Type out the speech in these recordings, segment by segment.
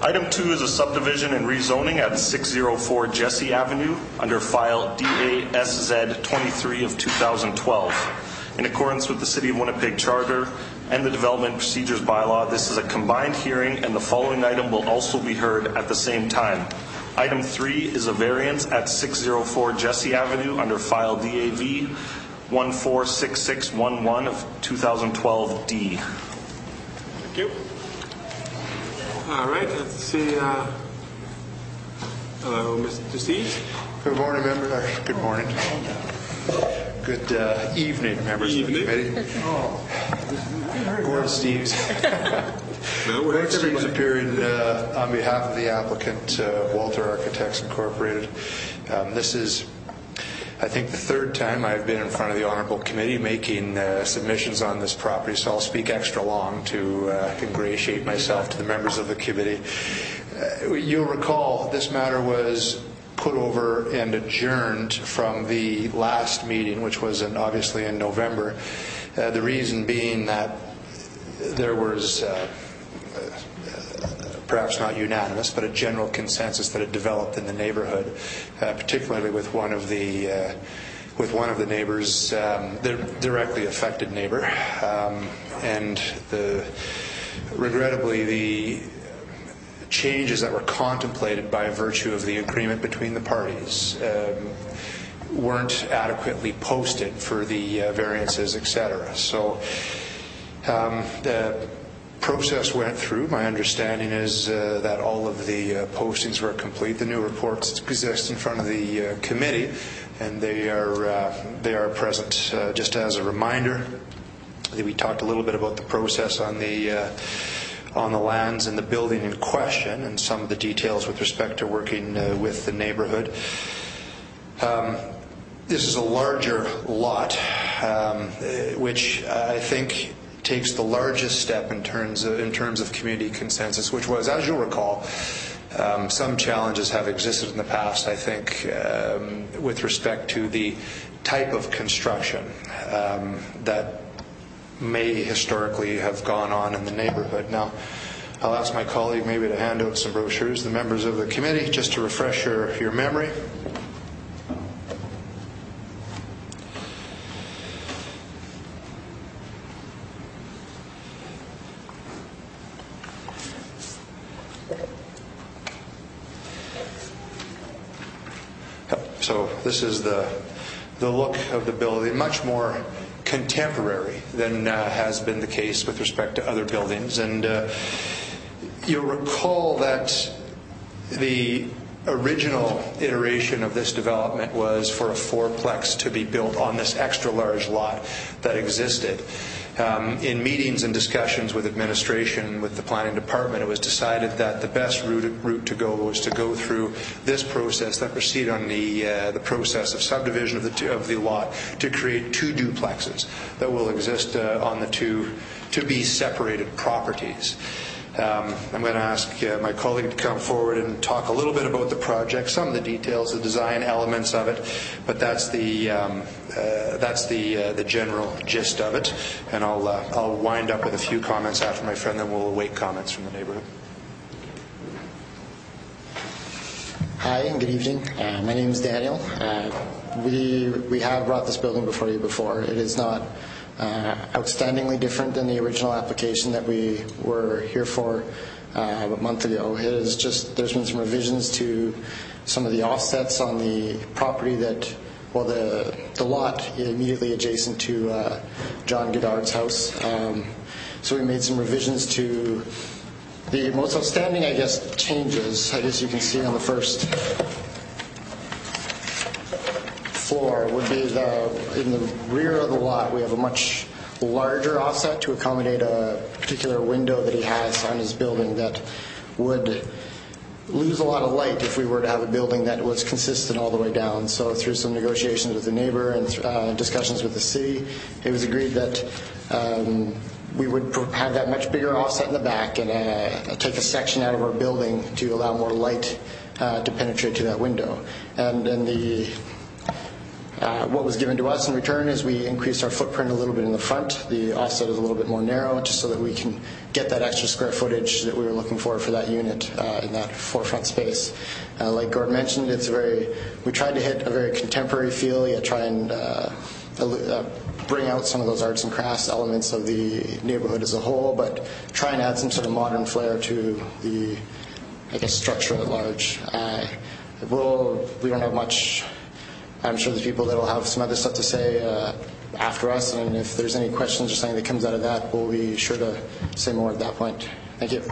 Item 2 is a subdivision and rezoning at 604 Jesse Avenue under file DASZ 23 of 2012. In accordance with the City of Winnipeg Charter and the Development Procedures Bylaw, this is a combined hearing and the following item will also be heard at the same time. Item 3 is a variance at 604 Jesse Avenue under file DAV 146611 of 2012D. Thank you. All right, let's see. Hello, Mr. Steeves. Good morning, members. Good morning. Good evening, members of the committee. Gord Steeves. Gord Steeves appearing on behalf of the applicant, Walter Architects Incorporated. This is, I think, the third time I've been in front of the Honourable Committee making submissions on this property, so I'll speak extra long to ingratiate myself to the members of the committee. You'll recall this matter was put over and adjourned from the last meeting, which was obviously in November. The reason being that there was perhaps not unanimous, but a general consensus that had developed in the neighbourhood, particularly with one of the neighbours, the directly affected neighbour, and regrettably the changes that were contemplated by virtue of the agreement between the parties weren't adequately posted for the variances, etc. So the process went through. My understanding is that all of the postings were complete. The new reports exist in front of the committee, and they are present. Just as a reminder, we talked a little bit about the process on the lands and the building in question, and some of the details with respect to working with the neighbourhood. This is a larger lot, which I think takes the largest step in terms of community consensus, which was, as you'll recall, some challenges have existed in the past, I think, with respect to the type of construction that may historically have gone on in the neighbourhood. Now, I'll ask my colleague maybe to hand out some brochures, the members of the committee, just to refresh your memory. So this is the look of the building, much more contemporary than has been the case with respect to other buildings. And you'll recall that the original iteration of this development was for a fourplex to be built on this extra large lot that existed. In meetings and discussions with administration, with the planning department, it was decided that the best route to go was to go through this process, then proceed on the process of subdivision of the lot to create two duplexes that will exist on the two to be separated properties. I'm going to ask my colleague to come forward and talk a little bit about the project, some of the details, the design elements of it, but that's the general gist of it. And I'll wind up with a few comments after my friend, then we'll await comments from the neighbourhood. Hi and good evening. My name is Daniel. We have brought this building before you before. It is not outstandingly different than the original application that we were here for a month ago. It is just, there's been some revisions to some of the offsets on the property that, well, the lot immediately adjacent to John Goddard's house. So we made some revisions to the most outstanding, I guess, changes. I guess you can see on the first floor would be in the rear of the lot we have a much larger offset to accommodate a particular window that he has on his building that would lose a lot of light if we were to have a building that was consistent all the way down. So through some negotiations with the neighbor and discussions with the city, it was agreed that we would have that much bigger offset in the back and take a section out of our building to allow more light to penetrate to that window. And the What was given to us in return is we increased our footprint a little bit in the front. The offset is a little bit more narrow, just so that we can get that extra square footage that we were looking for that unit in that forefront space. Like Gord mentioned, we tried to hit a very contemporary feel, yet try and bring out some of those arts and crafts elements of the neighborhood as a whole, but try and add some sort of modern flair to the, structure at large. We don't have much. I'm sure there's people that will have some other stuff to say after us, and if there's any questions or something that comes out of that, we'll be sure to say more at that point. Thank you.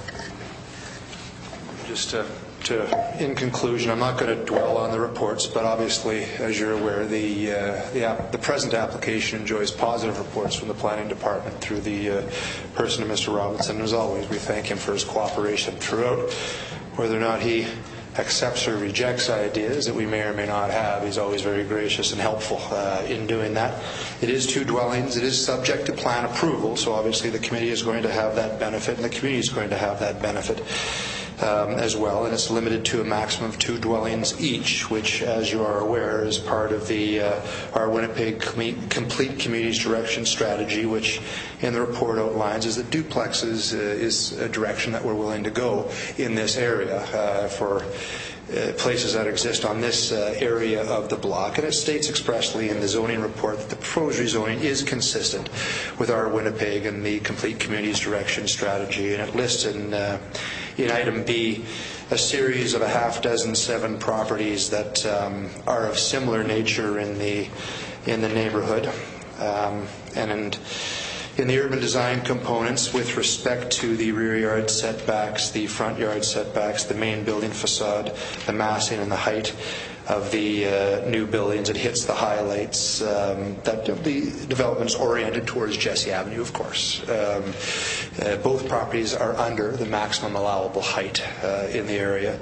Just in conclusion, I'm not going to dwell on the reports, but obviously, as you're aware, the present application enjoys positive reports from the planning department through the person of Mr. Robinson. As always, we thank him for his cooperation throughout. Whether or not he accepts or rejects ideas that we may or may not have, he's always very gracious and helpful in doing that. It is 2 dwellings. It is subject to plan approval, so obviously the committee is going to have that benefit, and the community is going to have that benefit as well, and it's limited to a maximum of 2 dwellings each, which, as you are aware, is part of our Winnipeg Complete Communities Direction Strategy, which in the report outlines is that duplexes is a direction that we're willing to go in this area for places that exist on this area of the block. And it states expressly in the zoning report that the proposed rezoning is consistent with our Winnipeg and the Complete Communities Direction Strategy, and it lists in item B a series of 7 properties that are of similar nature in the neighborhood, and in the urban design components with respect to the rear yard setbacks, the front yard setbacks, the main building facade, the massing and the height of the new buildings. It hits the highlights that the development is oriented towards Jesse Avenue, of course. Both properties are under the maximum allowable height in the area.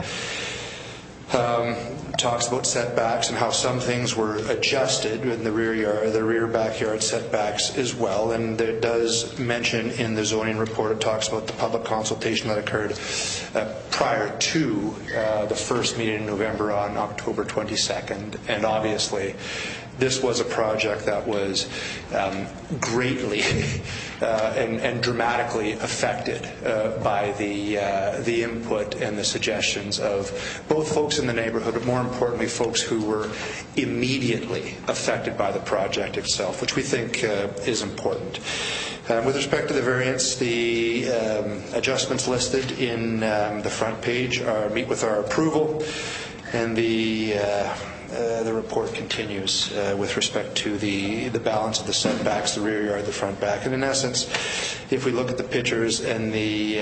Talks about setbacks and how some things were adjusted in the rear backyard setbacks as well, and it does mention in the zoning report, it talks about the public consultation that occurred prior to the first meeting in November on October 22nd, and obviously this was a project that was greatly and dramatically affected by the input and the suggestions of both folks in the neighborhood, but more importantly, folks who were immediately affected by the project itself, which we think is important. With respect to the variance, the adjustments listed in the front page meet with our approval, and the report continues with respect to the balance of the setbacks, the rear yard, the front back. And in essence, if we look at the pictures and the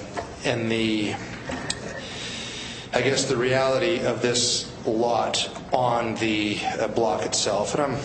reality of this lot on the block itself, and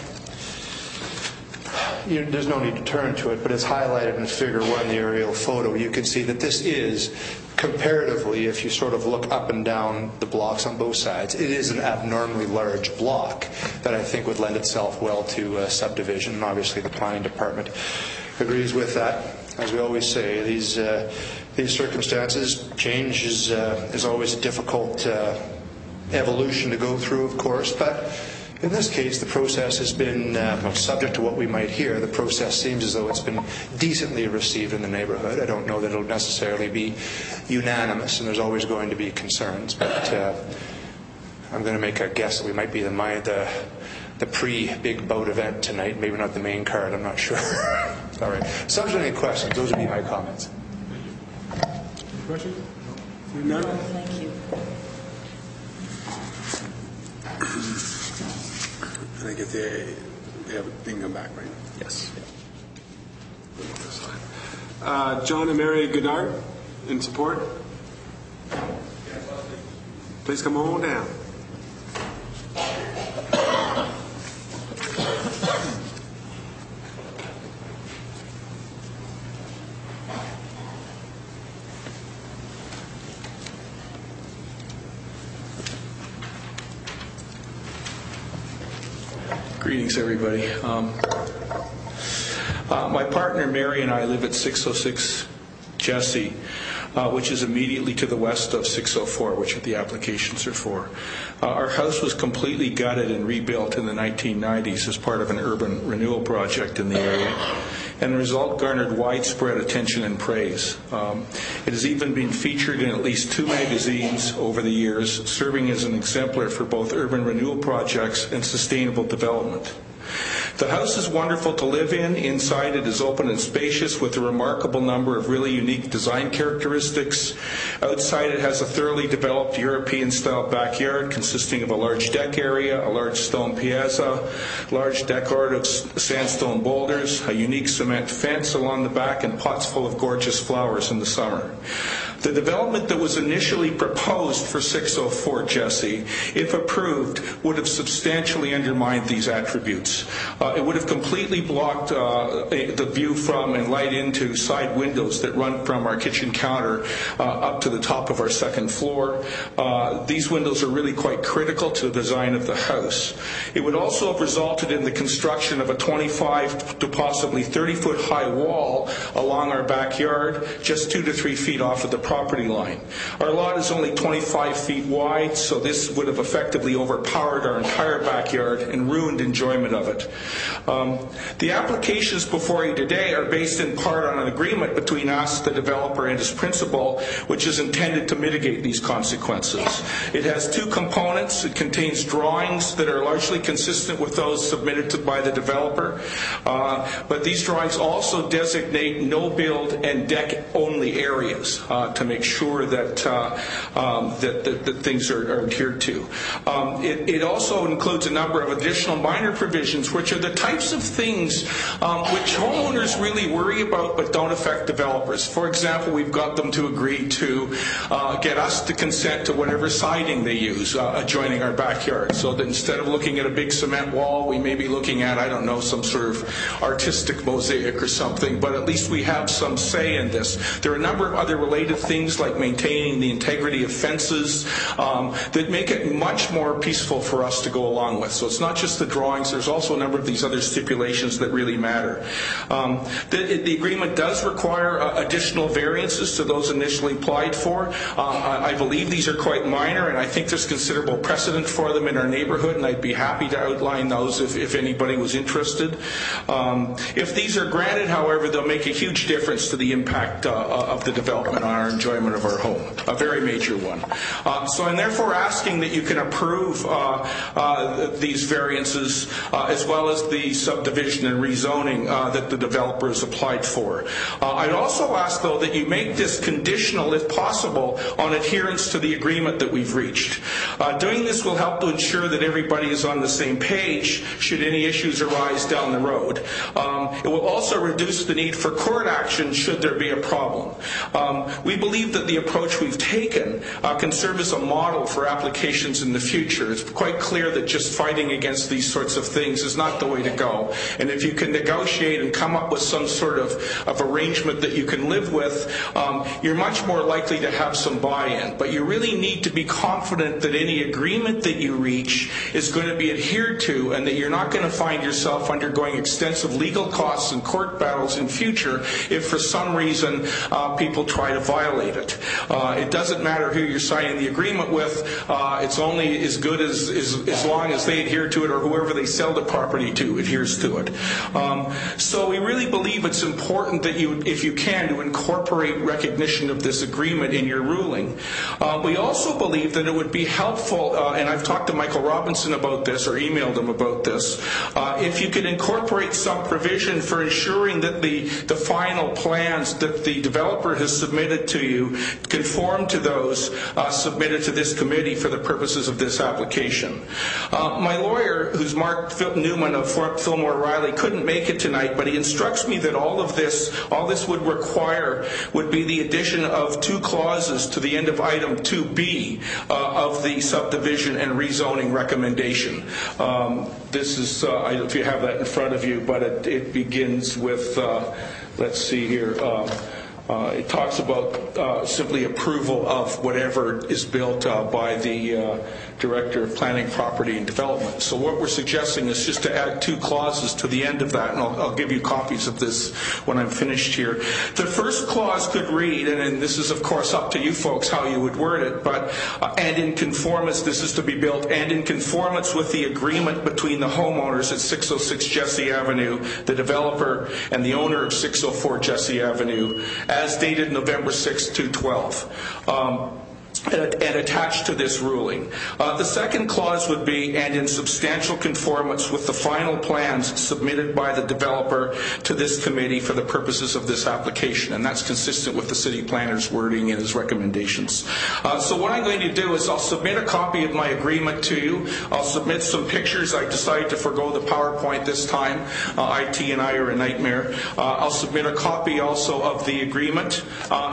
there's no need to turn to it, but it's highlighted in Figure 1, the aerial photo. You can see that this is, comparatively, if you sort of look up and down the blocks on both sides, it is an abnormally large block that I think would lend itself well to subdivision. And obviously the planning department agrees with that. As we always say, these circumstances, change is always a difficult evolution to go through, of course, but in this case, the process has been, subject to what we might hear, the process seems as though it's been decently received in the neighborhood. I don't know that it'll necessarily be unanimous, and there's always going to be concerns, but I'm going to make a guess that we might be the pre-big boat event tonight, maybe not the main card, I'm not sure. All right. Subject to any questions, those would be my comments. Any questions? No? Thank you. I think if they can come back, right? Yes. John and Mary Goodard, in support? Please come on down. Greetings, everybody. My partner Mary and I live at 606 Jesse. which is immediately to the west of 604, which the applications are for. Our house was completely gutted and rebuilt in the 1990s as part of an urban renewal project in the area, and the result garnered widespread attention and praise. It has even been featured in at least 2 magazines over the years, serving as an exemplar for both urban renewal projects and sustainable development. The house is wonderful to live in. Inside it is open and spacious with a remarkable number of really unique design characteristics. Outside it has a thoroughly developed European-style backyard consisting of a large deck area, a large stone piazza, large decorative sandstone boulders, a unique cement fence along the back, and pots full of gorgeous flowers in the summer. The development that was initially proposed for 604 Jesse, if approved, would have substantially undermined these attributes. It would have completely blocked the view from and light into side windows that run from our kitchen counter up to the top of our second floor. These windows are really quite critical to the design of the house. It would also have resulted in the construction of a 25 to possibly 30-foot high wall along our backyard, just 2 to 3 feet off of the property line. Our lot is only 25 feet wide, so this would have effectively overpowered our entire backyard and ruined enjoyment of it. The applications before you today are based in part on an agreement between us, the developer, and his principal, which is intended to mitigate these consequences. It has 2 components. It contains drawings that are largely consistent with those submitted by the developer, but these drawings also designate no-build and deck-only areas to make sure that that things are adhered to. It also includes a number of additional minor provisions, which are the types of things which homeowners really worry about but don't affect developers. For example, we've got them to agree to get us to consent to whatever siding they use adjoining our backyard, so that instead of looking at a big cement wall, we may be looking at, I don't know, some sort of artistic mosaic or something, but at least we have some say in this. There are a number of other related things like maintaining the integrity of fences that make it much more peaceful for us to go along with. So it's not just the drawings, there's also a number of these other stipulations that really matter. The agreement does require additional variances to those initially applied for. I believe these are quite minor, and I think there's considerable precedent for them in our neighborhood, and I'd be happy to outline those if anybody was interested. If these are granted, however, they'll make a huge difference to the impact of the development on our enjoyment of our home, a very major one. So I'm therefore asking that you can approve these variances as well as the subdivision and rezoning that the developer has applied for. I'd also ask, though, that you make this conditional, if possible, on adherence to the agreement that we've reached. Doing this will help to ensure that everybody is on the same page should any issues arise down the road. It will also reduce the need for court action should there be a problem. We believe that the approach we've taken can serve as a model for applications in the future. It's quite clear that just fighting against these sorts of things is not the way to go. And if you can negotiate and come up with some sort of arrangement that you can live with, you're much more likely to have some buy-in. But you really need to be confident that any agreement that you reach is going to be adhered to, and that you're not going to find yourself undergoing extensive legal costs and court battles in future if for some reason people try to violate it. It doesn't matter who you're signing the agreement with. It's only as good as long as they adhere to it, or whoever they sell the property to adheres to it. So we really believe it's important that you, if you can, to incorporate recognition of this agreement in your ruling. We also believe that it would be helpful, and I've talked to Michael Robinson about this, or emailed him about this, if you could incorporate some provision for ensuring that the final plans that the developer has submitted to you conform to those submitted to this committee for the purposes of this application. My lawyer, who's Mark Newman of Fillmore Riley, couldn't make it tonight, but he instructs me that all this would require would be the addition of 2 clauses to the end of item 2B of the subdivision and rezoning recommendation. This is, I don't know if you have that in front of you, but it begins with, let's see here, It talks about simply approval of whatever is built by the Director of Planning, Property and Development. So what we're suggesting is just to add 2 clauses to the end of that, and I'll give you copies of this when I'm finished here. The first clause could read, and this is of course up to you folks how you would word it, but and in conformance, this is to be built, and in conformance with the agreement between the homeowners at 606 Jesse Avenue, the developer, and the owner of 604 Jesse Avenue, as dated November 6, 2012. And attached to this ruling. The second clause would be, and in substantial conformance with the final plans submitted by the developer to this committee for the purposes of this application. And that's consistent with the city planner's wording and his recommendations. So what I'm going to do is I'll submit a copy of my agreement to you. I'll submit some pictures. I decided to forgo the PowerPoint this time. IT and I are a nightmare. I'll submit a copy also of the agreement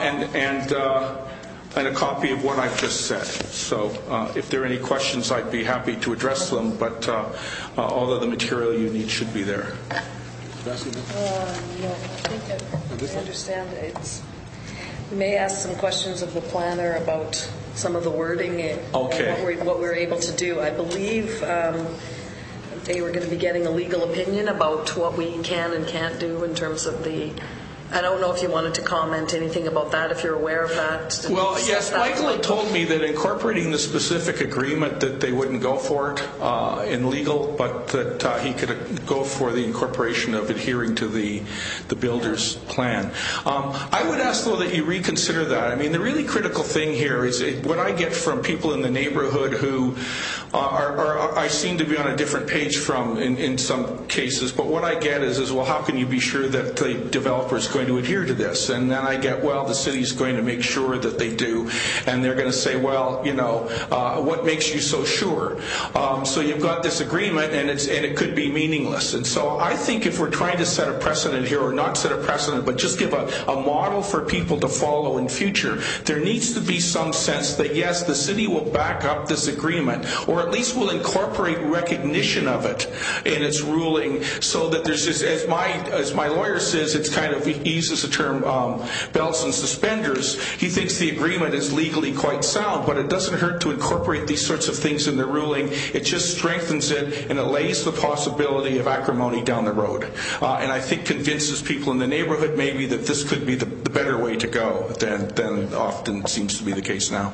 and a copy of what I've just said. So if there are any questions, I'd be happy to address them, but all of the material you need should be there. No, I think I understand. We may ask some questions of the planner about some of the wording and what we're able to do. I believe they were going to be getting a legal opinion about what we can and can't do in terms of the... I don't know if you wanted to comment anything about that, if you're aware of that. Well, yes, Michael had told me that incorporating the specific agreement that they wouldn't go for it in legal, but that he could go for the incorporation of adhering to the builder's plan. I would ask, though, that you reconsider that. I mean, the really critical thing here is what I get from people in the neighborhood who I seem to be on a different page from in some cases, but what I get is, well, how can you be sure that the developer is going to adhere to this? And then I get, well, the city's going to make sure that they do, and they're going to say, well, you know, what makes you so sure? So you've got this agreement, and it could be meaningless. And so I think if we're trying to set a precedent here, or not set a precedent, but just give a model for people to follow in future, there needs to be some sense that, yes, the city will back up this agreement, or at least will incorporate recognition of it in its ruling, so that there's this, as my lawyer says, it's kind of, he uses the term belts and suspenders. He thinks the agreement is legally quite sound, but it doesn't hurt to incorporate these sorts of things in the ruling. It just strengthens it and allays the possibility of acrimony down the road. And I think convinces people in the neighborhood maybe that this could be the better way to go than often seems to be the case now.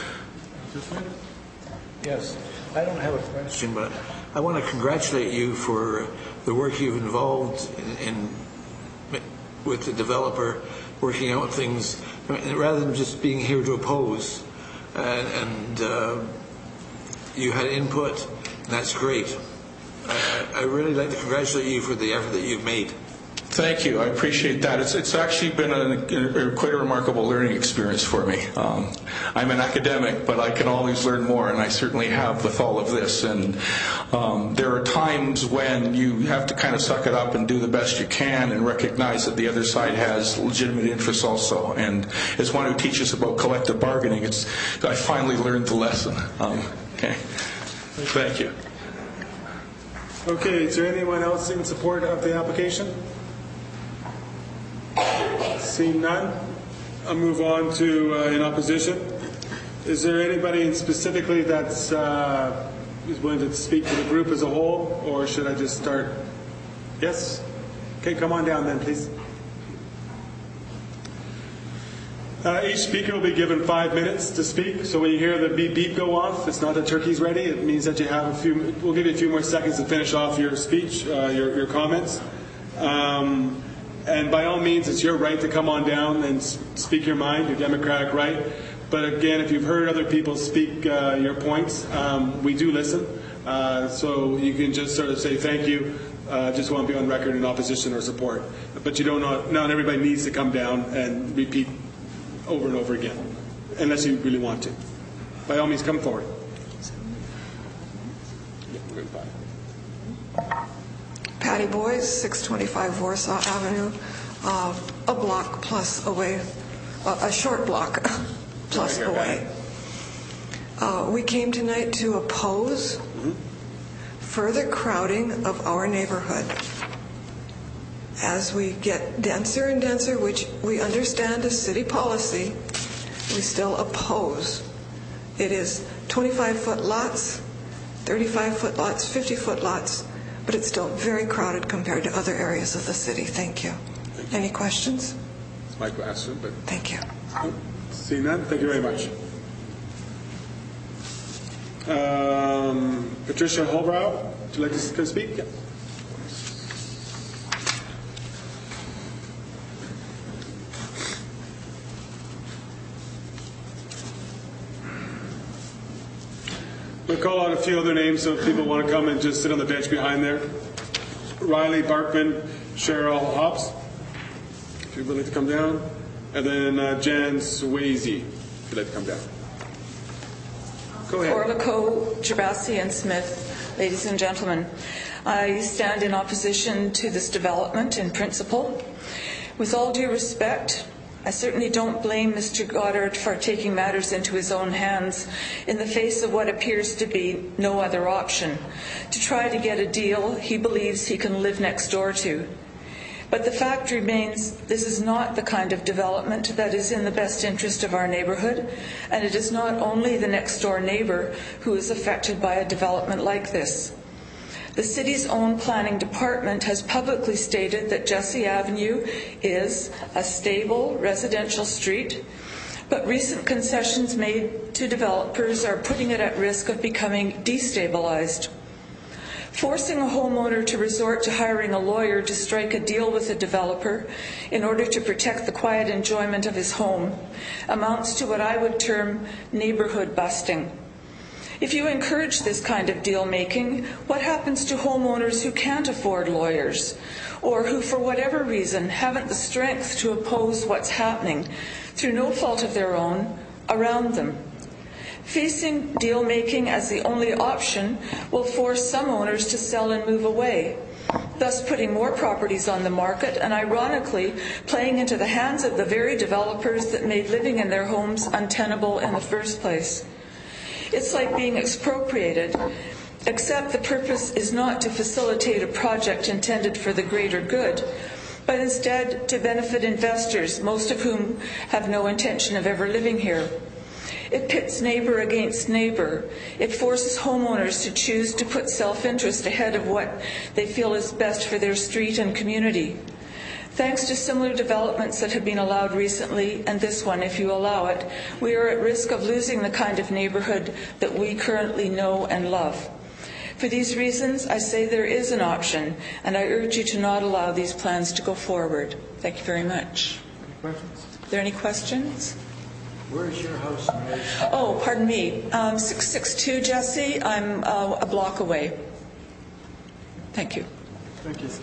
Yes, I don't have a question, but I want to congratulate you for the work you've involved in with the developer, working out things, rather than just being here to oppose. And you had input, and that's great. I really like to congratulate you for the effort that you've made. Thank you. I appreciate that. It's actually been quite a remarkable learning experience for me. I'm an academic, but I can always learn more, and I certainly have with all of this. And there are times when you have to kind of suck it up and do the best you can and recognize that the other side has legitimate interests also. And as one who teaches about collective bargaining, I finally learned the lesson. Okay. Thank you. Okay, is there anyone else in support of the application? Seeing none, I'll move on to in opposition. Is there anybody specifically that's is willing to speak to the group as a whole, or should I just start? Yes? Okay, come on down then, please. Each speaker will be given 5 minutes to speak. So when you hear the beep beep go off, it's not that turkey's ready. It means that you have we'll give you a few more seconds to finish off your speech, your comments. And by all means, it's your right to come on down and speak your mind, your democratic right. But again, if you've heard other people speak your points, we do listen. So you can just sort of say thank you. Just want to be on record in opposition or support. But you not everybody needs to come down and repeat over and over again, unless you really want to. By all means, come forward. Patty Boys, 625 Warsaw Avenue, a block plus away, a short block plus away. We came tonight to oppose further crowding of our neighborhood. As we get denser and denser, which we understand is city policy, we still oppose. It is 25-foot lots, 35-foot lots, 50-foot lots, but it's still very crowded compared to other areas of the city. Thank you. Any questions? It's my question, but... Thank you. Seeing none, thank you very much. Patricia Holbrow, would you like to speak? Yeah. We'll call out a few other names so if people want to come and just sit on the bench behind there. Riley Barkman, Cheryl Hobbs, if you'd like to come down. And then Jan Swayze, if you'd like to come down. Go ahead. Orlico, Gervasi, and Smith, ladies and gentlemen. I stand in opposition to this development in principle. With all due respect, I certainly don't blame Mr. Goddard for taking matters into his own hands in the face of what appears to be no other option, to try to get a deal he believes he can live next door to. But the fact remains, this is not the kind of development that is in the best interest of our neighbourhood, and it is not only the next door neighbour who is affected by a development like this. The city's own planning department has publicly stated that Jessie Avenue is a stable residential street, but recent concessions made to developers are putting it at risk of becoming destabilized. Forcing a homeowner to resort to hiring a lawyer to strike a deal with a developer in order to protect the quiet enjoyment of his home amounts to what I would term neighborhood busting. If you encourage this kind of deal-making, what happens to homeowners who can't afford lawyers or who, for whatever reason, haven't the strength to oppose what's happening through no fault of their own around them? Facing deal-making as the only option will force some owners to sell and move away, thus putting more properties on the market and, ironically, playing into the hands of the very developers that made living in their homes untenable in the first place. It's like being expropriated, except the purpose is not to facilitate a project intended for the greater good, but instead to benefit investors, most of whom have no intention of ever living here. It pits neighbour against neighbour. It forces homeowners to choose to put self-interest ahead of what they feel is best for their street and community. Thanks to similar developments that have been allowed recently, and this one, if you allow it, we are at risk of losing the kind of neighbourhood that we currently know and love. For these reasons, I say there is an option, and I urge you to not allow these plans to go forward. Thank you very much. Any questions? Are there any questions? Where is your house? Oh, pardon me. 662 Jessie. I'm a block away. Thank you. Thank you.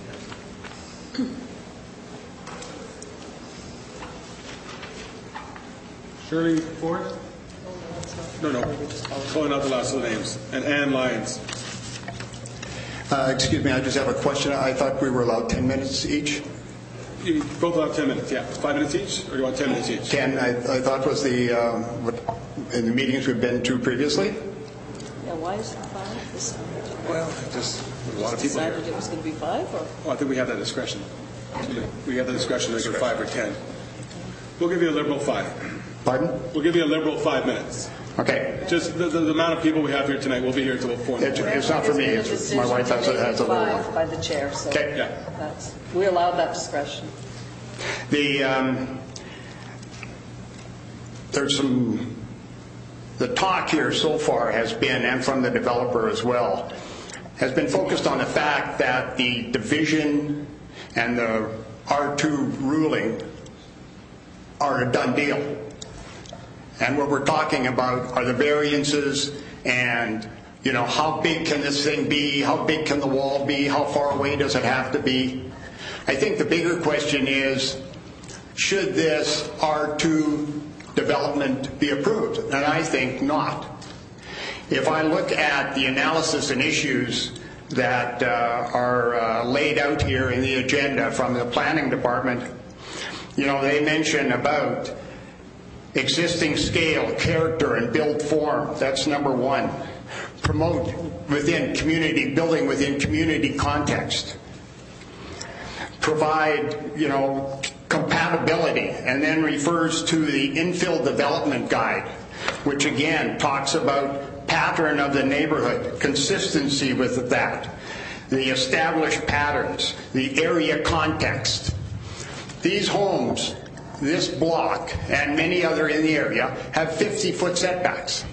Shirley Ford? No. Calling out the last of the names. And Ann Lyons. Excuse me, I just have a question. I thought we were allowed 10 minutes each. You both allowed 10 minutes, yeah. 5 minutes each, or do you want 10 minutes each? 10, I thought was the, in the meetings we've been to previously. Yeah, why is it 5 this time? Well, just a lot of people here. Decided it was going to be 5, or? Well, I think we have that discretion. We have the discretion to make it 5 or 10. We'll give you a liberal 5. Pardon? We'll give you a liberal 5 minutes. Okay. Just the amount of people we have here tonight, we'll be here until 4 in the morning. It's not for me. It's my wife has a little one. By the chair, so Okay. Yeah. We allow that discretion. There's some, the talk here so far has been, and from the developer as well, has been focused on the fact that the division and the R2 ruling are a done deal. And what we're talking about are the variances and, you know, how big can this thing be? How big can the wall be? How far away does it have to be? I think the bigger question is, should this R2 development be approved? And I think not. If I look at the analysis and issues that are laid out here in the agenda from the planning department, you know, they mention about existing scale, character, and build form. That's number 1. Promote within community, building within community context. provide, compatibility, and then refers to the infill development guide, which again talks about pattern of the neighborhood, consistency with that, the established patterns, the area context. These homes, this block, and many other in the area have 50-foot setbacks.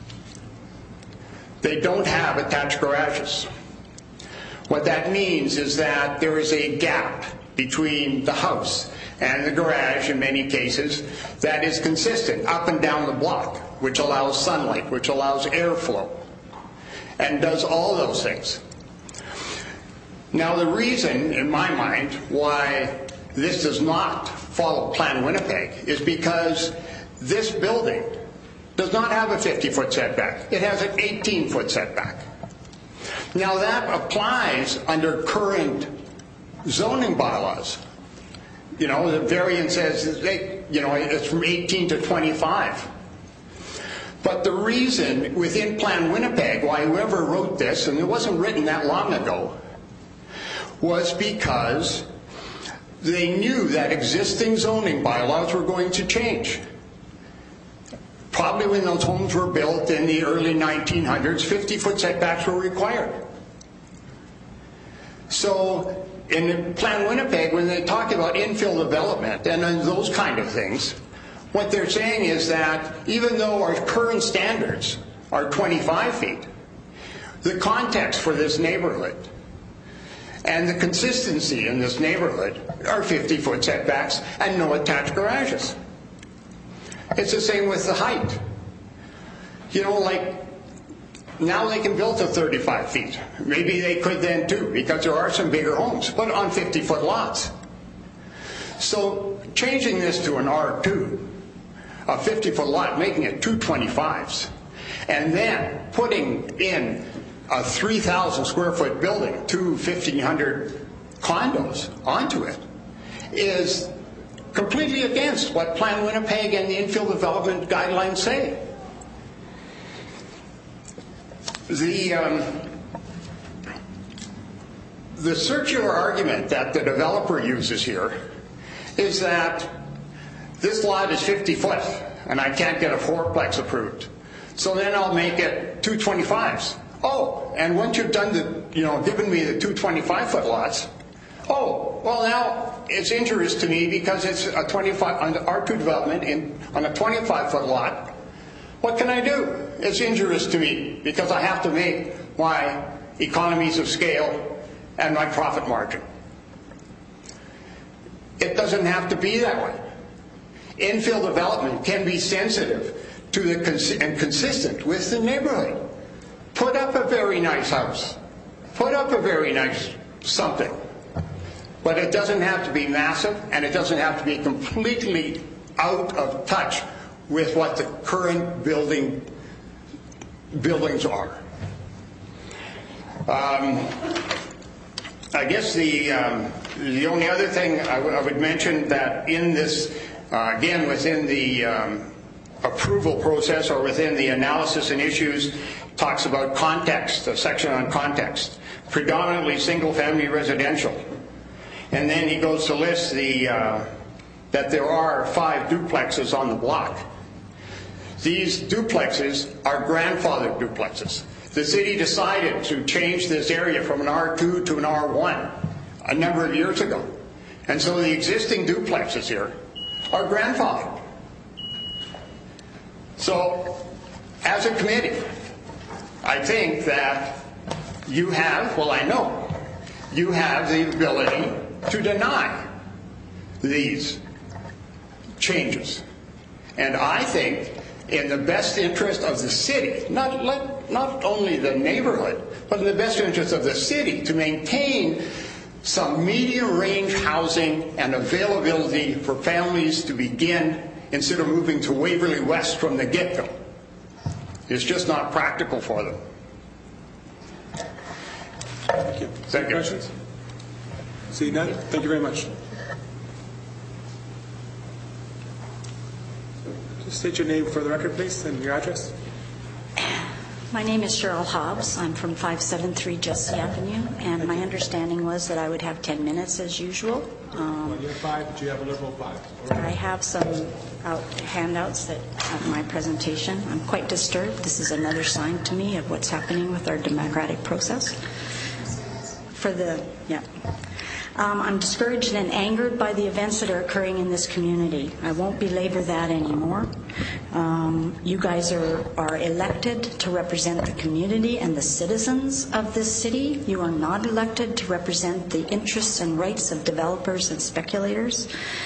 They don't have attached garages. What that means is that there is a gap between the house and the garage in many cases that is consistent up and down the block, which allows sunlight, which allows airflow, and does all those things. Now the reason, in my mind, why this does not follow Plan Winnipeg is because this building does not have a 50-foot setback. It has an 18-foot setback. Now that applies under current zoning bylaws. The variance says, it's from 18 to 25. But the reason within Plan Winnipeg why whoever wrote this, and it wasn't written that long ago, was because they knew that existing zoning bylaws were going to change. Probably when those homes were built in the early 1900s, 50-foot setbacks were required. So in Plan Winnipeg, when they talk about infill development and those kind of things, what they're saying is that even though our current standards are 25 feet, the context for this neighborhood and the consistency in this neighborhood are 50-foot setbacks and no attached garages. It's the same with the height. Now they can build to 35 feet. Maybe they could then too, because there are some bigger homes, but on 50-foot lots. So changing this to an R2, a 50-foot lot, making it 225s, and then putting in a 3,000 square foot building, 1,500 condos onto it, is completely against what Plan Winnipeg and the infill development guidelines say. The circular argument that the developer uses here is that this lot is 50 foot and I can't get a fourplex approved. So then I'll make it 225s. Oh, and once you've done given me the 225-foot lots, well now it's injurious to me because it's a 25 on the R2 development on a 25-foot lot. What can I do? It's injurious to me because I have to make my economies of scale and my profit margin. It doesn't have to be that way. Infill development can be sensitive to and consistent with the neighborhood. Put up a very nice house. Put up a very nice something. But it doesn't have to be massive, and it doesn't have to be completely out of touch with what the current buildings are. I guess the only other thing I would mention that in this, again, within the approval process or within the analysis and issues, talks about context, a section on context, predominantly single-family residential. And then he goes to list that there are 5 duplexes on the block. These duplexes are grandfathered duplexes. The city decided to change this area from an R2 to an R1 a number of years ago. And so the existing duplexes here are grandfathered. So, as a committee, I think that you have, I know, you have the ability to deny these changes. And I think in the best interest of the city, not only the neighborhood, but in the best interest of the city to maintain some medium-range housing and availability for families to begin instead of moving to Waverly West from the get-go. It's just not practical for them. Thank you. Thank you. Questions? Seeing none, thank you very much. Just state your name for the record, please, and your address. My name is Cheryl Hobbs. I'm from 573 Jesse Avenue, and my understanding was that I would have 10 minutes as usual. You have 5, but you have a liberal 5. I have some handouts that have my presentation. I'm quite disturbed. This is another sign to me of what's happening with our democratic process. I'm discouraged and angered by the events that are occurring in this community. I won't belabor that anymore. You guys are elected to represent the community and the citizens of this city. You are not elected to represent the interests and rights of developers and speculators.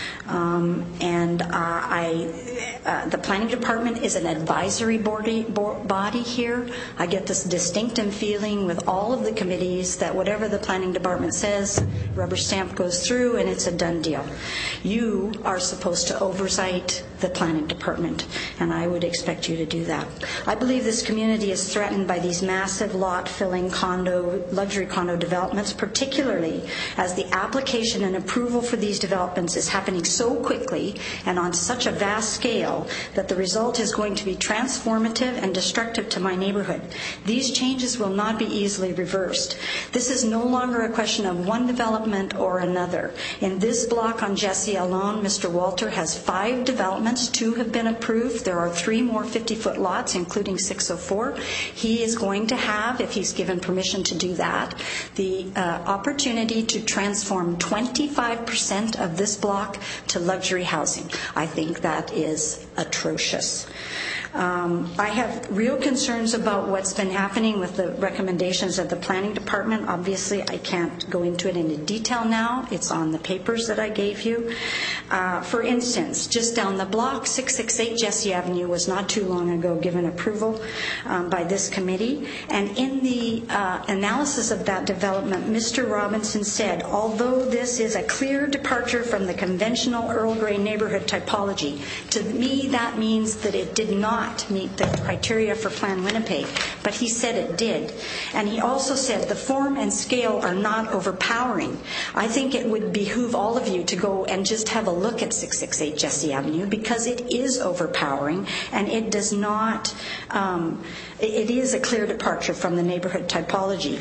The planning department is an advisory body here. I get this distinctive feeling with all of the committees that whatever the planning department says, rubber stamp goes through and it's a done deal. You are supposed to oversight the planning department, and I would expect you to do that. I believe this community is threatened by these massive lot-filling luxury condo developments, particularly as the application and approval for these developments is happening so quickly and on such a vast scale that the result is going to be transformative and destructive to my neighborhood. These changes will not be easily reversed. This is no longer a question of one development or another. In this block on Jesse alone, Mr. Walter has 5 developments. 2 have been approved. There are 3 more 50-foot lots, including 604. He is going to have, if he's given permission to do that, the opportunity to transform 25% of this block to luxury housing. I think that is atrocious. I have real concerns about what's been happening with the recommendations of the planning department. Obviously, I can't go into it in detail now. It's on the papers that I gave you. For instance, just down the block, 668 Jesse Avenue was not too long ago given approval by this committee. And in the analysis of that development, Mr. Robinson said, although this is a clear departure from the conventional Earl Grey neighborhood typology, to me that means that it did not meet the criteria for Plan Winnipeg, but he said it did. And he also said the form and scale are not overpowering. I think it would behoove all of you to go and just have a look at 668 Jesse Avenue, because it is overpowering and it does not, it is a clear departure from the neighborhood typology.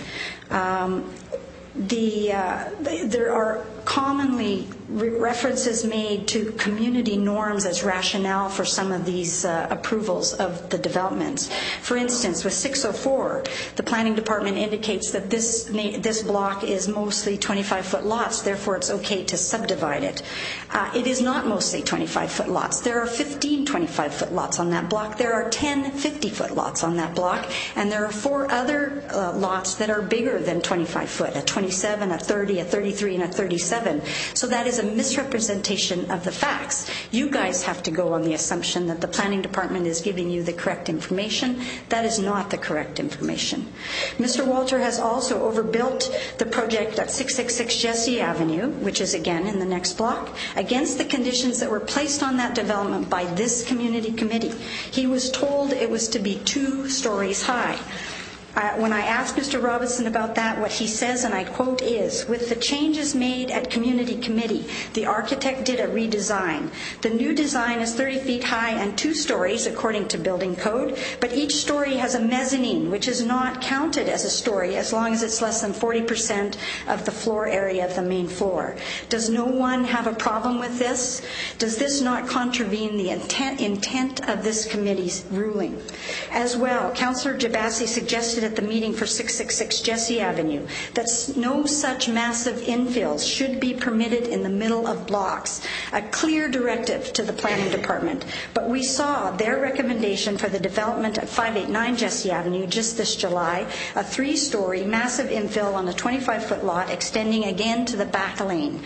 There are commonly references made to community norms as rationale for some of these approvals of the developments. For instance, with 604, the planning department indicates that this block is mostly 25-foot lots, therefore it's okay to subdivide it. It is not mostly 25-foot lots. There are 15 25-foot lots on that block. There are 10 50-foot lots on that block, and there are 4 other lots that are bigger than 25-foot, a 27, a 30, a 33, and a 37. So that is a misrepresentation of the facts. You guys have to go on the assumption that the planning department is giving you the correct information. That is not the correct information. Mr. Walter has also overbuilt the project at 666 Jesse Avenue, which is again in the next block, against the conditions that were placed on that development by this community committee. He was told it was to be 2 stories high. When I asked Mr. Robinson about that, what he says, and I quote, is, with the changes made at community committee, the architect did a redesign. The new design is 30 feet high and 2 stories, according to building code, but each story has a mezzanine, which is not counted as a story as long as it's less than 40% of the floor area of the main floor. Does no one have a problem with this? Does this not contravene the intent of this committee's ruling? As well, Councillor Jabassi suggested at the meeting for 666 Jesse Avenue that no such massive infills should be permitted in the middle of blocks, a clear directive to the planning department. But we saw their recommendation for the development at 589 Jesse Avenue just this July, a 3-story massive infill on a 25-foot lot extending again to the back lane.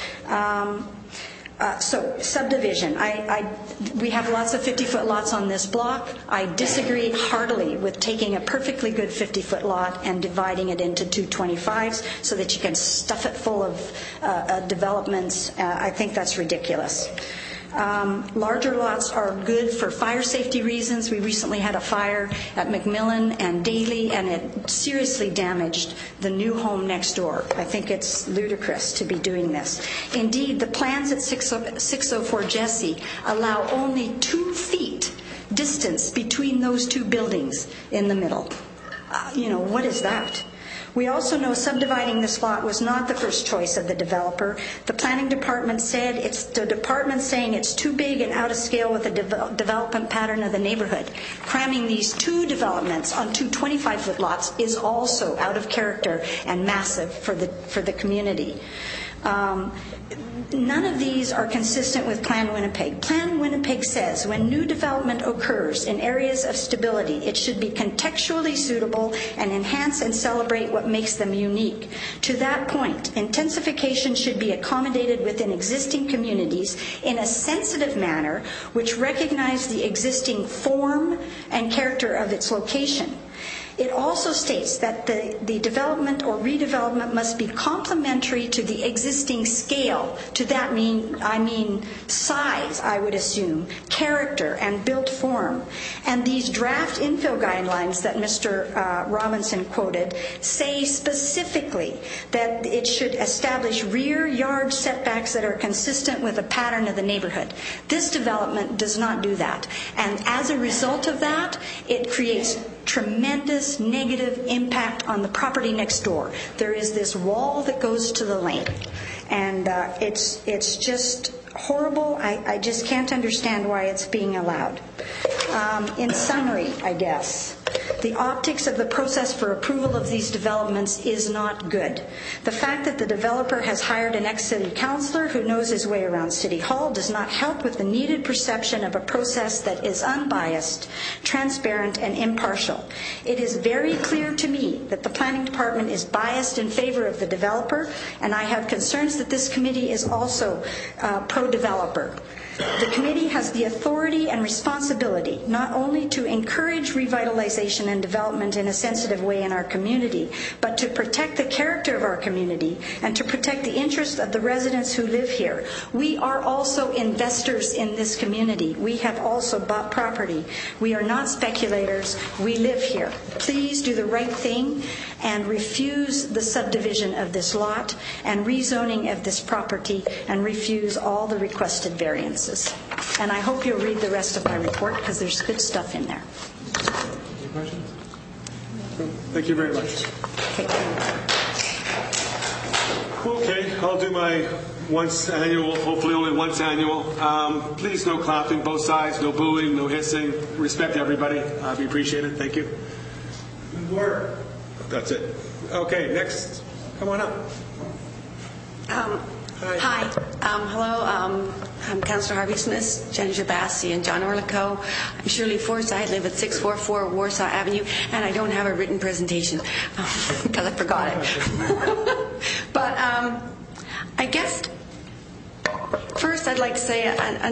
So, subdivision. We have lots of 50-foot lots on this block. I disagree heartily with taking a perfectly good 50-foot lot and dividing it into 2 25s so that you can stuff it full of developments. I think that's ridiculous. Larger lots are good for fire safety reasons. We recently had a fire at McMillan and Daly, and it seriously damaged the new home next door. I think it's ludicrous to be doing this. Indeed, the plans at 604 Jesse allow only 2 feet distance between those two buildings in the middle. What is that? We also know subdividing this lot was not the first choice of the developer. The planning department said it's the department saying it's too big and out of scale with the development pattern of the neighborhood. Cramming these two developments on two 25-foot lots is also out of character and massive for the community. None of these are consistent with Plan Winnipeg. Plan Winnipeg says when new development occurs in areas of stability, it should be contextually suitable and enhance and celebrate what makes them unique. To that point, intensification should be accommodated within existing communities in a sensitive manner which recognize the existing form and character of its location. It also states that the development or redevelopment must be complementary to the existing scale. To that I mean size, I would assume, character, and built form. And these draft infill guidelines that Mr. Robinson quoted say specifically that it should establish rear yard setbacks that are consistent with the pattern of the neighborhood. This development does not do that. And as a result of that, it creates tremendous negative impact on the property next door. There is this wall that goes to the lane, and it's just horrible. I just can't understand why it's being allowed. In summary, I guess, the optics of the process for approval of these developments is not good. The fact that the developer has hired an ex-city councillor who knows his way around City Hall does not help with the needed perception of a process that is unbiased, transparent, and impartial. It is very clear to me that the planning department is biased in favor of the developer, and I have concerns that this committee is also pro-developer. The committee has the authority and responsibility not only to encourage revitalization and development in a sensitive way in our community, but to protect the character of our community and to protect the interests of the residents who live here. We are also investors in this community. We have also bought property. We are not speculators. We live here. Please do the right thing and refuse the subdivision of this lot and rezoning of this property and refuse all the requested variances. And I hope you'll read the rest of my report because there's good stuff in there. Any questions? Thank you very much. Okay, I'll do my once annual, hopefully only once annual. Please no clapping, both sides, no booing, no hissing. Respect everybody. We appreciate it. Thank you. Good work. That's it. Okay, next. Come on up. Hi. Hello. I'm Councillor Harvey Smith, Jen Jabassi, and John Orlico. I'm Shirley Forsyth. I live at 644 Warsaw Avenue, and I don't have a written presentation because I forgot it. But I guess first I'd like to say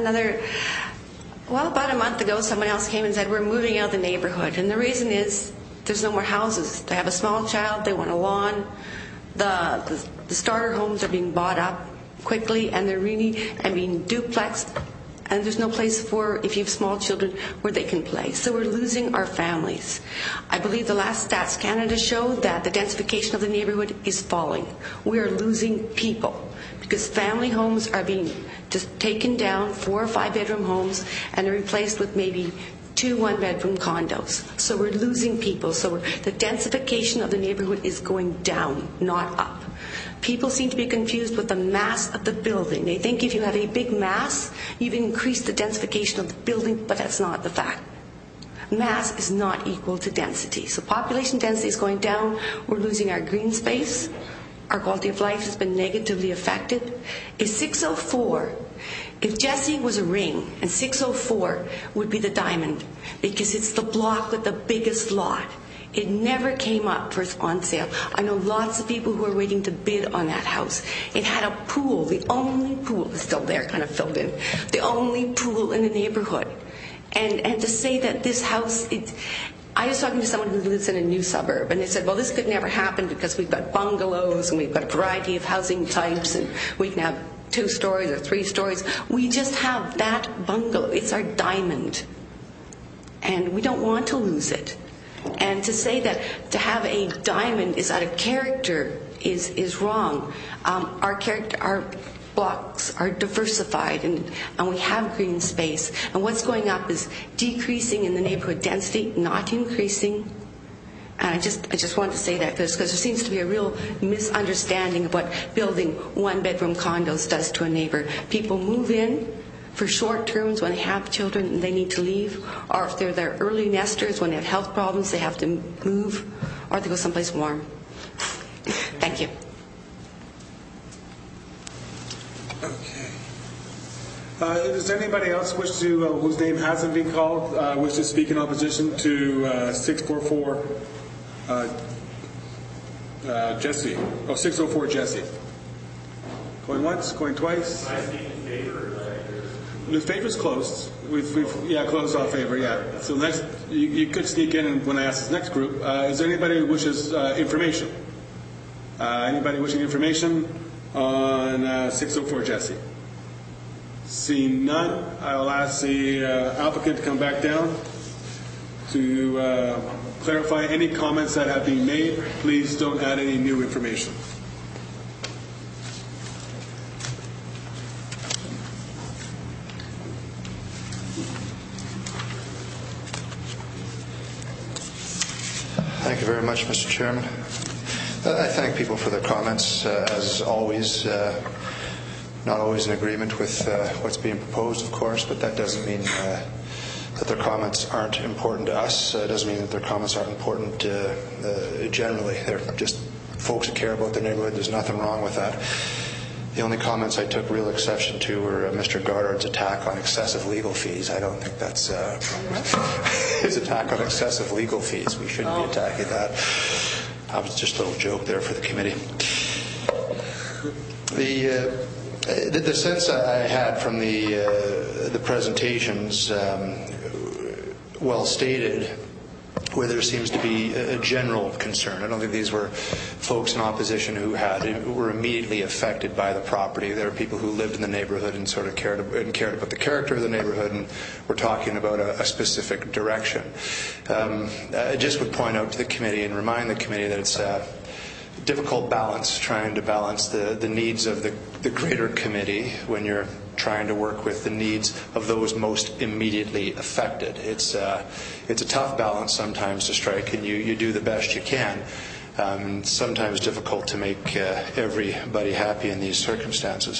about a month ago, someone else came and said, we're moving out of the neighborhood. And the reason is there's no more houses. They have a small child. They want a lawn. The starter homes are being bought up quickly, and they're really being duplexed, and there's no place for, if you have small children, where they can play. So we're losing our families. I believe the last Stats Canada showed that the densification of the neighborhood is falling. We are losing people because family homes are being just taken down, 4 or 5 bedroom homes, and they're replaced with maybe 2 one-bedroom condos. So we're losing people. So the densification of the neighborhood is going down, not up. People seem to be confused with the mass of the building. They think if you have a big mass, you've increased the densification of the building, but that's not the fact. Mass is not equal to density. So population density is going down. We're losing our green space. Our quality of life has been negatively affected. If 604, if Jessie was a ring, and 604 would be the diamond, because it's the block with the biggest lot. It never came up for on sale. I know lots of people who are waiting to bid on that house. It had a pool, the only pool, is still there, kind of filled in, the only pool in the neighborhood. And to say that this house, I was talking to someone who lives in a new suburb, and they said, well, this could never happen because we've got bungalows and we've got a variety of housing types, and we can have 2 stories or 3 stories. We just have that bungalow. It's our diamond. And we don't want to lose it. And to say that to have a diamond is out of character is wrong. Our character, blocks are diversified and we have green space. And what's going up is decreasing in the neighborhood density, not increasing. And I just wanted to say that because there seems to be a real misunderstanding of what building one-bedroom condos does to a neighbor. People move in for short terms when they have children and they need to leave, or if they're their early nesters when they have health problems, they have to move, or they go someplace warm. Thank you. Okay. Does anybody else wish to, whose name hasn't been called, wish to speak in opposition to 644 Jesse? Oh, 604 Jesse. Going once, going twice. Can I speak in favor? The favor's closed. We've closed off favor, yeah. So next, you could sneak in when I ask this next group. Is there anybody who wishes information? Anybody wishing information on 604 Jesse? Seeing none, I will ask the applicant to come back down to clarify any comments that have been made. Please don't add any new information. Thank you very much, Mr. Chairman. I thank people for their comments, as always. Not always in agreement with what's being proposed, of course, but that doesn't mean that their comments aren't important to us. It doesn't mean that their comments aren't important generally. They're just folks who care about their neighborhood. There's nothing wrong with that. The only comments I took real exception to were Mr. Goddard's attack on excessive legal fees. I don't think that's his attack on excessive legal fees. We shouldn't be attacking that. That was just a little joke there for the committee. The sense I had from the presentations, well stated, where there seems to be a general concern. I don't think these were folks in opposition who were immediately affected by the property. There were people who lived in the neighborhood and sort of cared about the character of the neighborhood, and were talking about a specific direction. I just would point out to the committee and remind the committee that it's a difficult balance, trying to balance the needs of the greater committee when you're trying to work with the needs of those most immediately affected. It's a tough balance sometimes to strike, and you do the best you can. Sometimes difficult to make everybody happy in these circumstances.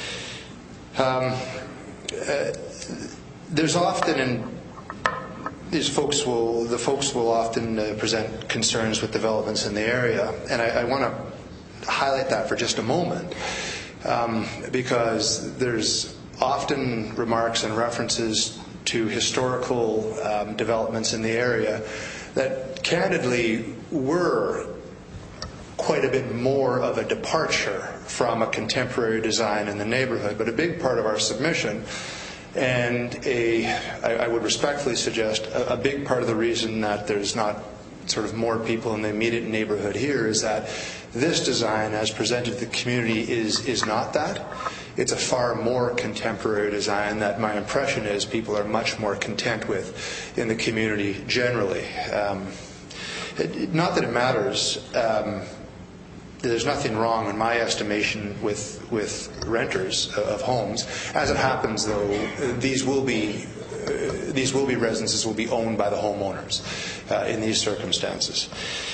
There's often the folks will often present concerns with developments in the area, and I want to highlight that for just a moment. Because there's often remarks and references to historical developments in the area that candidly were quite a bit more of a departure from a contemporary design in the neighborhood. But a big part of our submission, and I would respectfully suggest a big part of the reason that there's not sort of more people in the immediate neighborhood here, is that this design as presented to the community is not that. It's a far more contemporary design that my impression is people are much more content with in the community generally. Not that it matters. There's nothing wrong in my estimation with renters of homes. As it happens, though, these will be residences will be owned by the homeowners in these circumstances.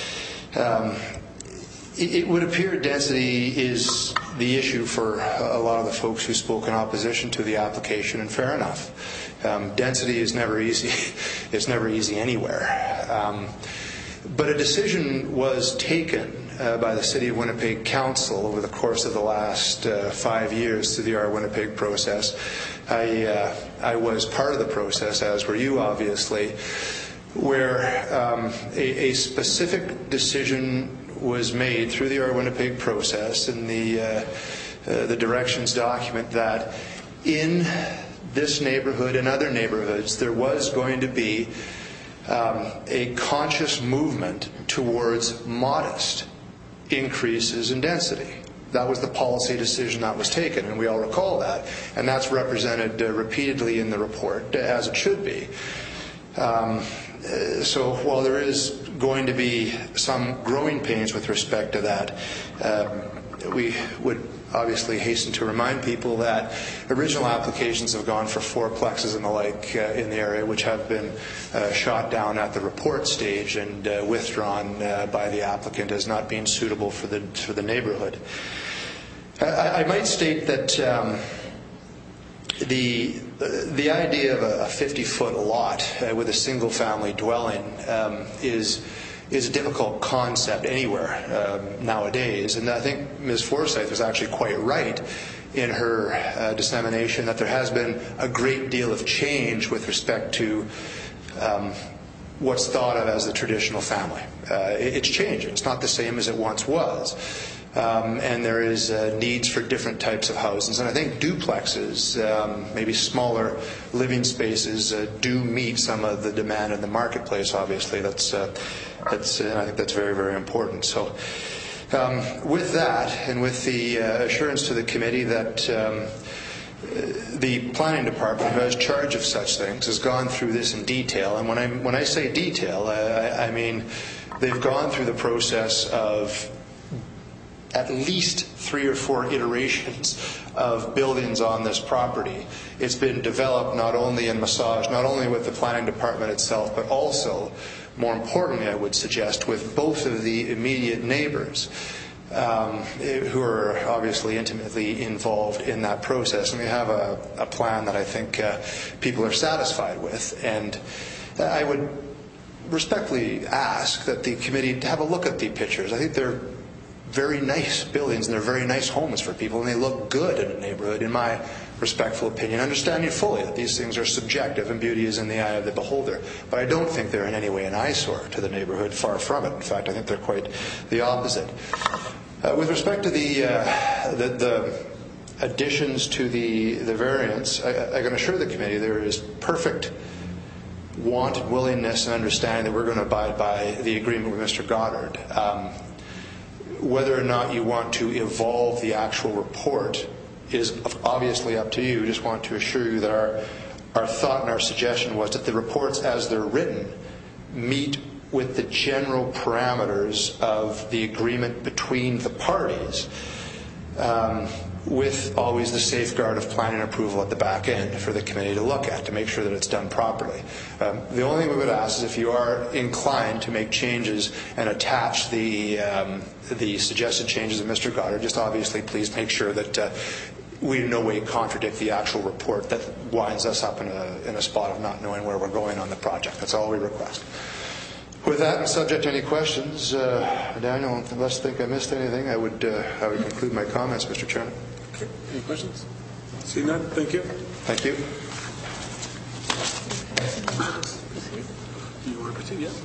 It would appear density is the issue for a lot of the folks who spoke in opposition to the application, and fair enough. Density is never easy. It's never easy anywhere. But a decision was taken by the City of Winnipeg Council over the course of the last 5 years through the Our Winnipeg process. I was part of the process, as were you, obviously, where a specific decision was made through the Our Winnipeg process in the directions document that in this neighborhood and other neighborhoods there was going to be a conscious movement towards modest increases in density. That was the policy decision that was taken, and we all recall that, and that's represented repeatedly in the report, as it should be. So while there is going to be some growing pains with respect to that, we would obviously hasten to remind people that original applications have gone for fourplexes and the like in the area, which have been shot down at the report stage and withdrawn by the applicant as not being suitable for the neighborhood. I might state that the idea of a 50-foot lot with a single-family dwelling is a difficult concept anywhere nowadays. And I think Ms. Forsyth was actually quite right in her dissemination that there has been a great deal of change with respect to what's thought of as the traditional family. It's changing. It's not the same as it once was. And there is needs for different types of houses. And I think duplexes, maybe smaller living spaces, do meet some of the demand in the marketplace, obviously. I think that's very, very important. So with that, and with the assurance to the committee that the planning department, who has charge of such things, has gone through this in detail. And when I say detail, I mean they've gone through the process of at least 3 or 4 iterations of buildings on this property. It's been developed not only and massaged, not only with the planning department itself, but also, more importantly, I would suggest, with both of the immediate neighbors who are obviously intimately involved in that process. And we have a plan that I think people are satisfied with. And I would respectfully ask that the committee have a look at the pictures. I think they're very nice buildings and they're very nice homes for people, and they look good in a neighborhood, in my respectful opinion, understanding fully that these things are subjective and beauty is in the eye of the beholder. But I don't think they're in any way an eyesore to the neighborhood, far from it. In fact, I think they're quite the opposite. With respect to the additions to the variance, I can assure the committee there is perfect want, willingness, and understanding that we're going to abide by the agreement with Mr. Goddard. Whether or not you want to evolve the actual report is obviously up to you. We just want to assure you that our thought and our suggestion was that the reports as they're written meet with the general parameters of the agreement between the parties, with always the safeguard of planning approval at the back end for the committee to look at to make sure that it's done properly. The only thing we would ask is if you are inclined to make changes and attach the suggested changes of Mr. Goddard, just obviously please make sure that we in no way contradict the actual report that winds us up in a spot of not knowing where we're going on the project. That's all we request. With that, and subject to any questions, Daniel, unless you think I missed anything, I would conclude my comments, Mr. Chairman. Okay. Any questions? Seeing none, thank you. Thank you. Do you want to proceed? Yes.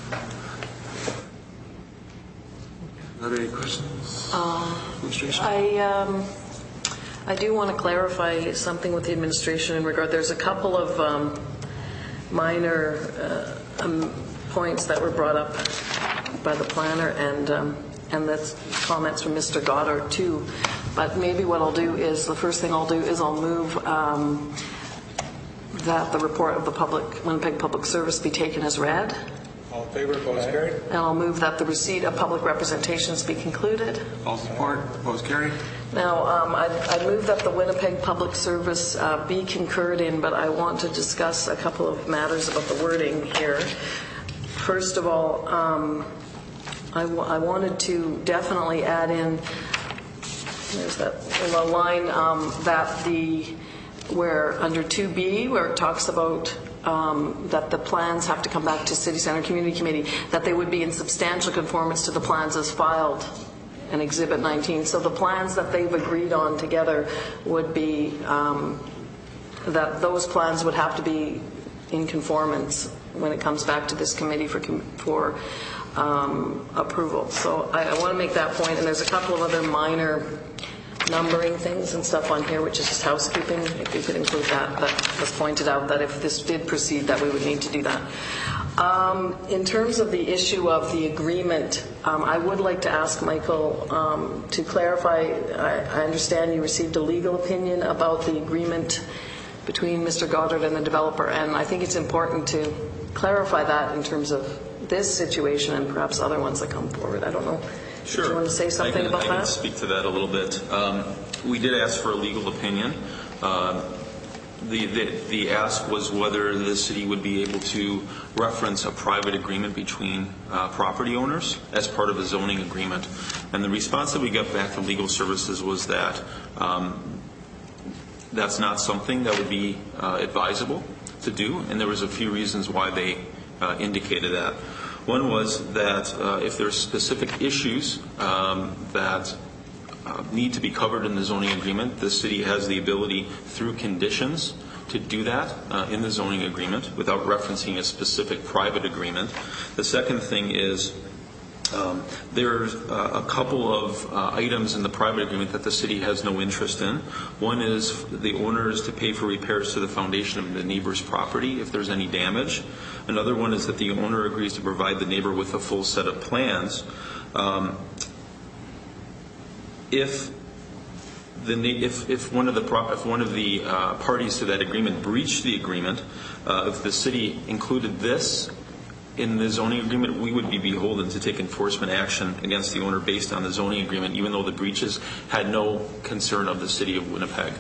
Are there any questions? I do want to clarify something with the administration in regard. There's a couple of minor points that were brought up by the planner, and that's comments from Mr. Goddard too. But maybe what I'll do is, the first thing I'll do is I'll move that the report of the Winnipeg Public Service be taken as read. All in favor, opposed, carried. And I'll move that the receipt of public representations be concluded. All support, opposed, carried. Now, I move that the Winnipeg Public Service be concurred in, but I want to discuss a couple of matters about the wording here. First of all, I wanted to definitely add in, there's that line where under 2B, where it talks about that the plans have to come back to City Centre Community Committee, that they would be in substantial conformance to the plans as filed in Exhibit 19. So the plans that they've agreed on together would be, that those plans would have to be in conformance when it comes back to this committee for approval. So I want to make that point, and there's a couple of other minor numbering things and stuff on here, which is just housekeeping. If you could include that was pointed out that if this did proceed, that we would need to do that. In terms of the issue of the agreement, I would like to ask Michael to clarify. I understand you received a legal opinion about the agreement between Mr. Goddard and the developer, and I think it's important to clarify that in terms of this situation and perhaps other ones that come forward. I don't know Sure. Do you want to say something about that? I can speak to that a little bit. We did ask for a legal opinion. The ask was whether the city would be able to reference a private agreement between property owners as part of a zoning agreement. And the response that we got back from legal services was that that's not something that would be advisable to do, and there was a few reasons why they indicated that. One was that if there's specific issues that need to be covered in the zoning agreement, the city has the ability through conditions to do that in the zoning agreement without referencing a specific private agreement. The second thing is there's a couple of items in the private agreement that the city has no interest in. One is the owner is to pay for repairs to the foundation of the neighbor's property if there's any damage. Another one is that the owner agrees to provide the neighbor with a full set of plans. If one of the parties to that agreement breached the agreement, if the city included this in the zoning agreement, we would be beholden to take enforcement action against the owner based on the zoning agreement, even though the breaches had no concern of the city of Winnipeg.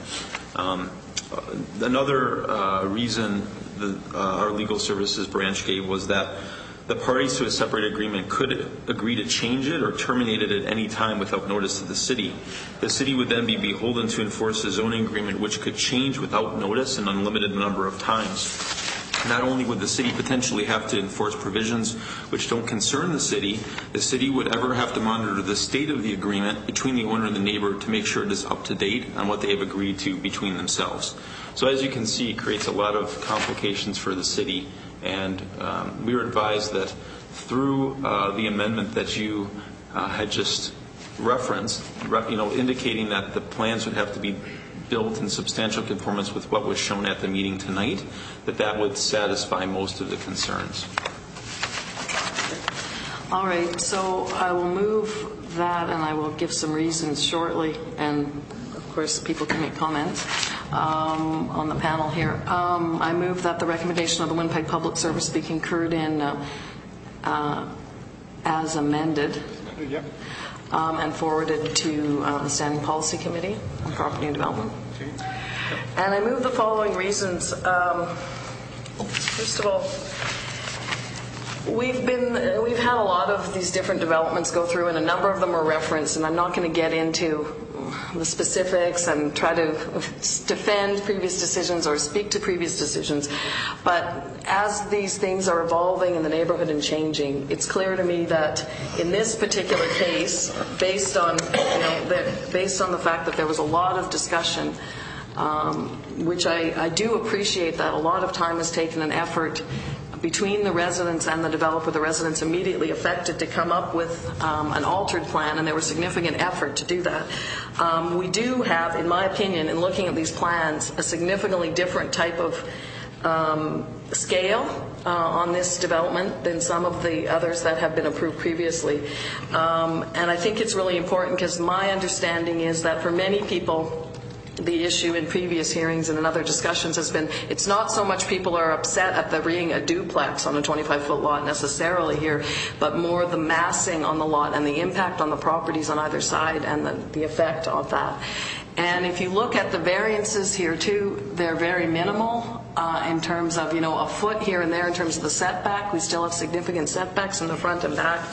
Another reason our legal services branch gave was that the parties to a separate agreement could agree to change it or terminate it at any time without notice to the city. The city would then be beholden to enforce a zoning agreement which could change without notice an unlimited number of times. Not only would the city potentially have to enforce provisions which don't concern the city would ever have to monitor the state of the agreement between the owner and the neighbor to make sure it is up to date on what they have agreed to between themselves. So as you can see, it creates a lot of complications for the city, and we were advised that through the amendment that you had just referenced, indicating that the plans would have to be built in substantial conformance with what was shown at the meeting tonight, that would satisfy most of the concerns. All right, so I will move that, and I will give some reasons shortly, and of course people can make comments on the panel here. I move that the recommendation of the Winnipeg Public Service be concurred in as amended. Yep. And forwarded to the Standing Policy Committee on Property and Development. Okay. And I move the following reasons. First of all, we've had a lot of these different developments go through, and a number of them are referenced, and I'm not going to get into the specifics and try to defend previous decisions or speak to previous decisions. But as these things are evolving in the neighborhood and changing, it's clear to me that in this particular case, based on the fact that there was a lot of discussion, which I do appreciate that a lot of time has taken and effort between the residents and the developer, the residents immediately affected, to come up with an altered plan, and there was significant effort to do that. We do have, in my opinion, in looking at these plans, a significantly different type of scale on this development than some of the others that have been approved previously. And I think it's really important because my understanding is that for many people, the issue in previous hearings and in other discussions has been, it's not so much people are upset at there being a duplex on a 25-foot lot necessarily here, but more the massing on the lot and the impact on the properties on either side and the effect of that. And if you look at the variances here too, they're very minimal in terms of, a foot here and there in terms of the setback. We still have significant setbacks in the front and back.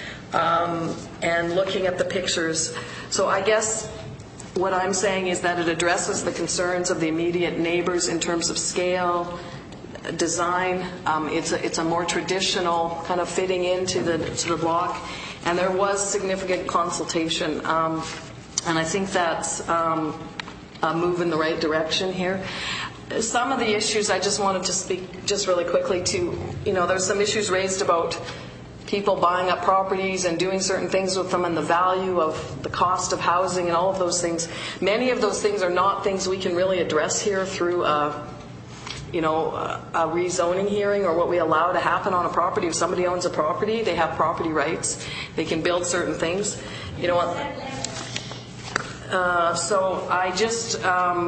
And looking at the pictures, so I guess what I'm saying is that it addresses the concerns of the immediate neighbors in terms of scale, design. It's a more traditional kind of fitting into the block, and there was significant consultation, and I think that's a move in the right direction here. Some of the issues I just wanted to speak just really quickly to, there's some issues raised about people buying up properties and doing certain things with them and the value of the cost of housing and all of those things. Many of those things are not things we can really address here through a rezoning hearing or what we allow to happen on a property. If somebody owns a property, they have property rights. They can build certain things. So I just,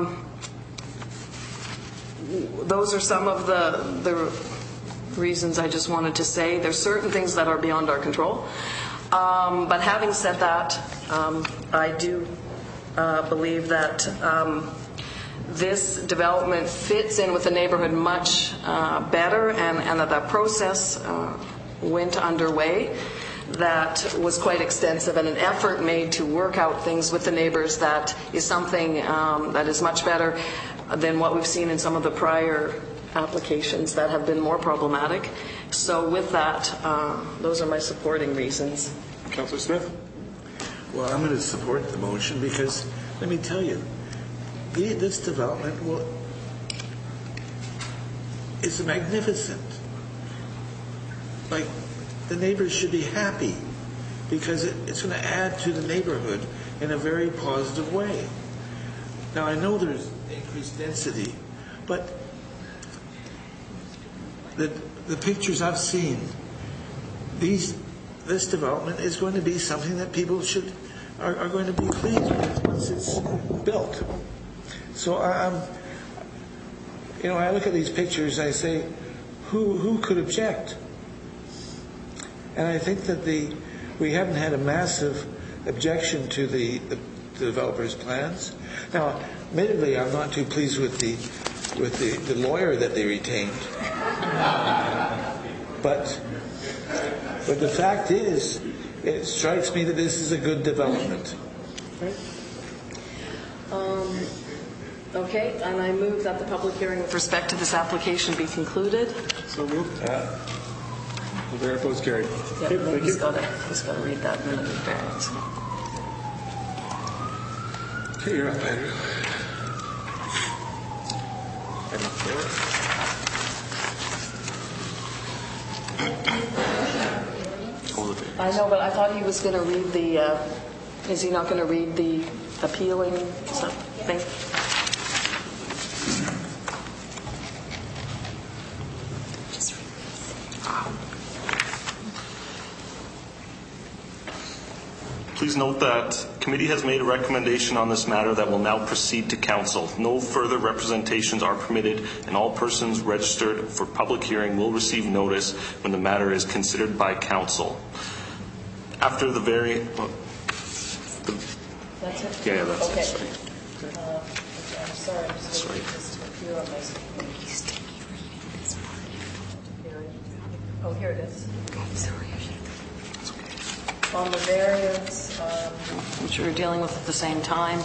those are some of the reasons I just wanted to say. There's certain things that are beyond our control. But having said that, I do believe that this development fits in with the neighborhood much better, and that process went underway that was quite extensive, and an effort made to work out things with the neighbors that is something that is much better than what we've seen in some of the prior applications that have been more problematic. So with that, those are my supporting reasons. Councillor Smith? Well, I'm going to support the motion because, let me tell you, this development is magnificent. Like, the neighbors should be happy because it's going to add to the neighborhood in a very positive way. Now, I know there's increased density, but the pictures I've seen, this development is going to be something that people are going to be pleased with once it's built. So I look at these pictures, I say, who could object? And I think that we haven't had a massive objection to the developer's plans. Now, admittedly, I'm not too pleased with the lawyer that they retained. But the fact is, it strikes me that this is a good development. Okay, and I move that the public hearing with respect to this application be concluded. So moved. Very opposed, carried. Yeah, Okay, thank he's you. got to read that minute of variance. Okay, you're up, Andrew. I know, but I thought he was going to read the, is he not going to read the appealing thing? Please note that committee has made a recommendation on this matter that will now proceed to council. No further representations are permitted, and all persons registered for public hearing will receive notice when the matter is considered by council. After the That's it? Yeah, that's okay. it. Sorry. I'm sorry, I'm just going to just appear on my screen. Oh, here it is. I'm sorry. On the variance, which we were dealing with at the same time,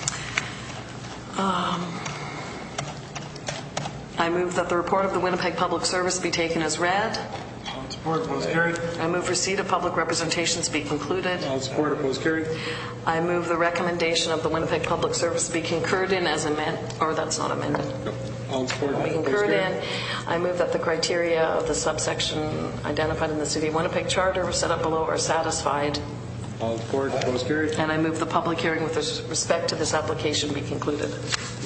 I move that the report of the Winnipeg Public Service be taken as read. All in support, opposed, carried. I move receipt of public representations be concluded. All in support, opposed, carried. I move the recommendation of the Winnipeg Public Service be concurred in as amended, or that's not amended. Nope. All in support, Be opposed, concurred carried. in. I move that the criteria of the subsection identified in the City of Winnipeg Charter set up below are satisfied. All in support, opposed, carried. And I move the public hearing with respect to this application be concluded.